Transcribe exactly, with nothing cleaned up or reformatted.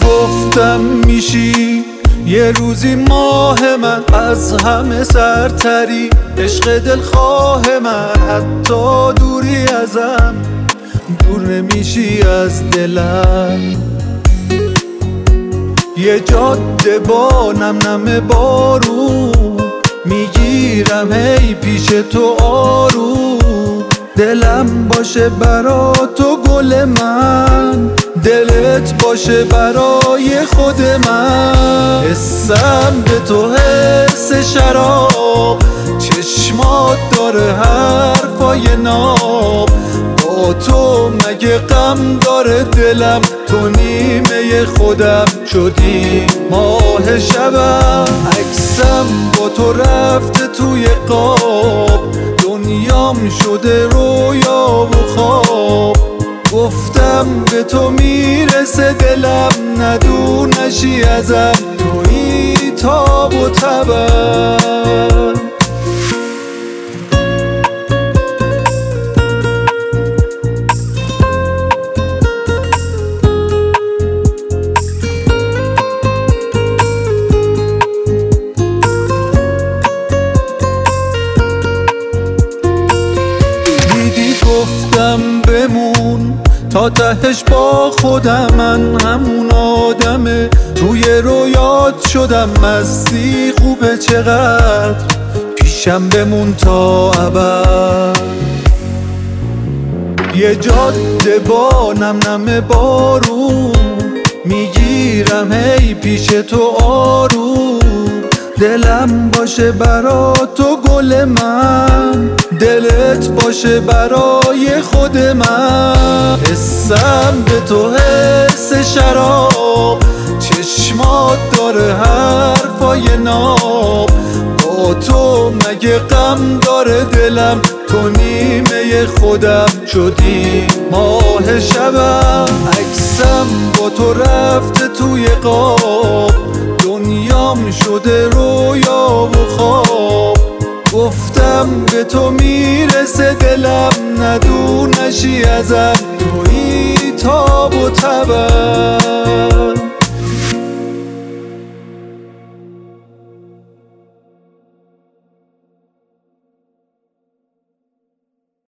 گفتم میشی یه روزی ماه من، از همه سرتری عشق دلخواه من. حتی دوری ازم دور نمیشی از دلم. یه جاده با نم نم بارون میگیرم هی پیش تو آروم. دلم باشه برا تو گل من، دلت باشه برای خود من. حسم به تو حس شراب، چشمات داره حرفای ناب. با تو مگه غم داره دلم، تو نیمه خودم شدی ماه شبم. عکسم با تو رفته توی قاب، دنیام شده رویا و خواب. گفتم به تو میرسه دلم، ندونشی ازم تویی تاب و تبم. گفتم بمون تا تهش با خودم، من همون آدمه روی رویات شدم. مستی خوبه چقدر، پیشم بمون تا ابد. یه جاده با نم نم بارون میگیرم هی پیش تو آروم. دلم باشه برا تو گل من، دلت باشه برای خود من. حسم به تو حس شراب، چشمات داره حرفای ناب. با تو مگه غم داره دلم، تو نیمه خودم شدی ماه شبم. عکسم با تو رفته توی قاب، دنیام شده رویا و خواب. گفتم به تو میرسه دلم، ندونشی ازم تویی تاب و تبم.